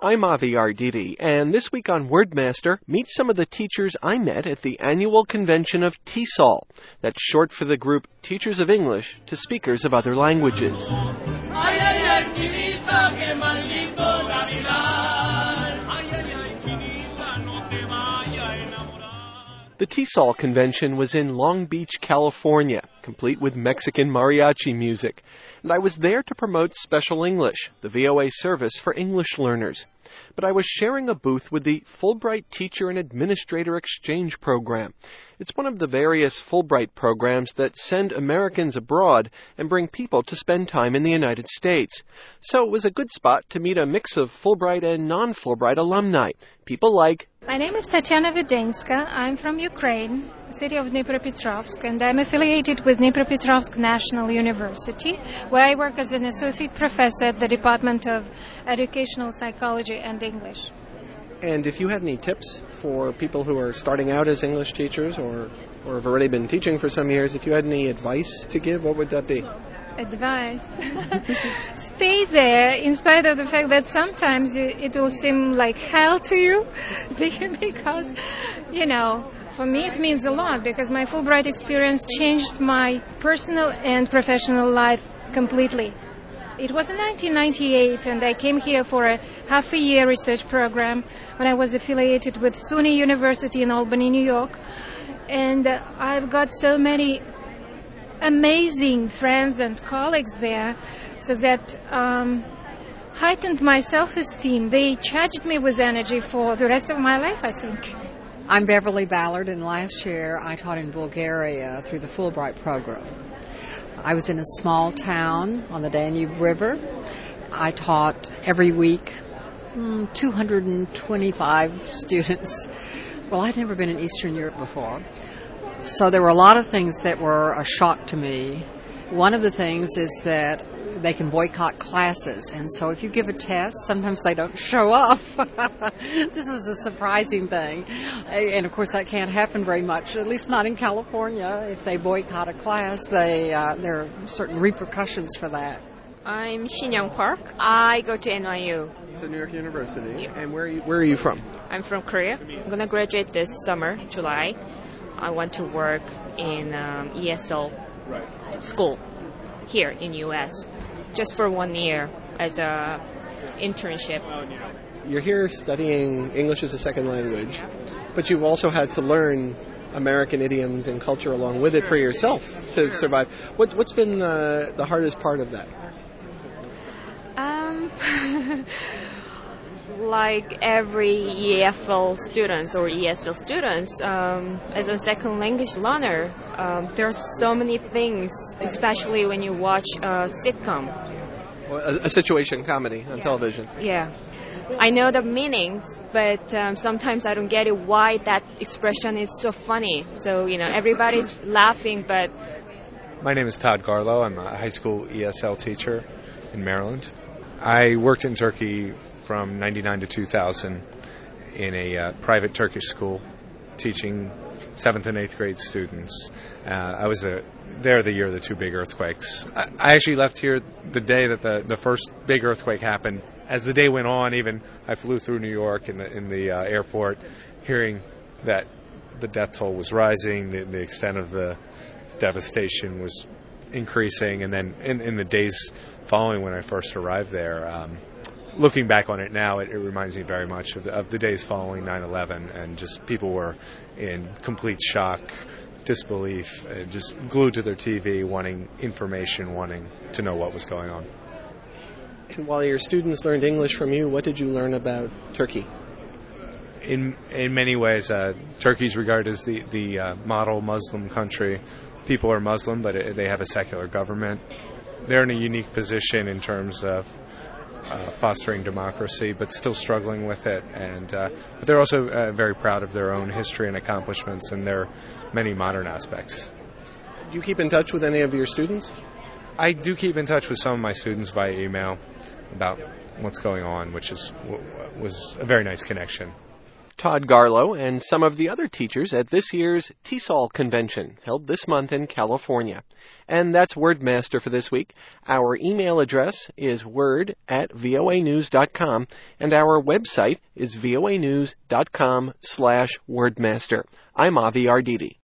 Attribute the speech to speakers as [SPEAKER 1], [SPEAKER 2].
[SPEAKER 1] I'm Avi Arditi, and this week on Wordmaster, meet some of the teachers I met at the annual convention of TESOL. That's short for the group Teachers of English to Speakers of Other Languages. The TESOL convention was in Long Beach, California, complete with Mexican mariachi music. And I was there to promote Special English, the VOA service for English learners. But I was sharing a booth with the Fulbright Teacher and Administrator Exchange Program. It's one of the various Fulbright programs that send Americans abroad and bring people to spend time in the United States. So it was a good spot to meet a mix of Fulbright and non-Fulbright alumni. People like...
[SPEAKER 2] My name is Tatiana Videnska. I'm from Ukraine, city of Dnipropetrovsk, and I'm affiliated with Dnipropetrovsk National University, where I work as an associate professor at the Department of Educational Psychology and English.
[SPEAKER 1] And if you had any tips for people who are starting out as English teachers or have already been teaching for some years, if you had any advice to give, what would that be?
[SPEAKER 2] Advice. Stay there in spite of the fact that sometimes it will seem like hell to you because, for me it means a lot because my Fulbright experience changed my personal and professional life completely. It was in 1998 and I came here for a half-a-year research program when I was affiliated with SUNY University in Albany, New York. And I've got so many amazing friends and colleagues there, so that heightened my self-esteem. They charged me with energy for the rest of my life, I think.
[SPEAKER 3] I'm Beverly Ballard, and last year I taught in Bulgaria through the Fulbright program. I was in a small town on the Danube River. I taught every week 225 students. Well, I'd never been in Eastern Europe before. So there were a lot of things that were a shock to me. One of the things is that they can boycott classes, and so if you give a test, sometimes they don't show up. This was a surprising thing. And of course that can't happen very much, at least not in California. If they boycott a class, there are certain repercussions for that.
[SPEAKER 4] I'm Shinyoung Park. I go to NYU.
[SPEAKER 1] So New York University.
[SPEAKER 4] Yeah.
[SPEAKER 1] And where are you from?
[SPEAKER 4] I'm from Korea. I'm going to graduate this summer, July. I want to work in ESL school here in U.S. just for 1 year as a internship.
[SPEAKER 1] You're here studying English as a second language, but you've also had to learn American idioms and culture along with it for yourself to survive. What's been the hardest part of that?
[SPEAKER 4] Like every EFL students or ESL students, as a second language learner, there are so many things, especially when you watch a sitcom.
[SPEAKER 1] A situation comedy on television.
[SPEAKER 4] Yeah. I know the meanings, but sometimes I don't get it why that expression is so funny. So, everybody's laughing, but...
[SPEAKER 5] My name is Todd Garlow. I'm a high school ESL teacher in Maryland. I worked in Turkey from 99 to 2000 in a private Turkish school teaching 7th and 8th grade students. I was there the year of the two big earthquakes. I actually left here the day that the first big earthquake happened. As the day went on, even I flew through New York in the airport, hearing that the death toll was rising, the extent of the devastation was increasing, and then in the days following when I first arrived there, looking back on it now, it reminds me very much of the days following 9/11, and just people were in complete shock, disbelief, just glued to their TV, wanting information, wanting to know what was going on.
[SPEAKER 1] And while your students learned English from you, what did you learn about Turkey?
[SPEAKER 5] In many ways, Turkey's regarded as the model Muslim country. People are Muslim, but they have a secular government. They're in a unique position in terms of fostering democracy, but still struggling with it. But they're also very proud of their own history and accomplishments, and their many modern aspects.
[SPEAKER 1] Do you keep in touch with any of your students?
[SPEAKER 5] I do keep in touch with some of my students via email about what's going on, which was a very nice connection.
[SPEAKER 1] with Todd Garlow and some of the other teachers at this year's TESOL convention, held this month in California. And that's Wordmaster for this week. Our email address is word@voanews.com, and our website is voanews.com/wordmaster. I'm Avi Arditi.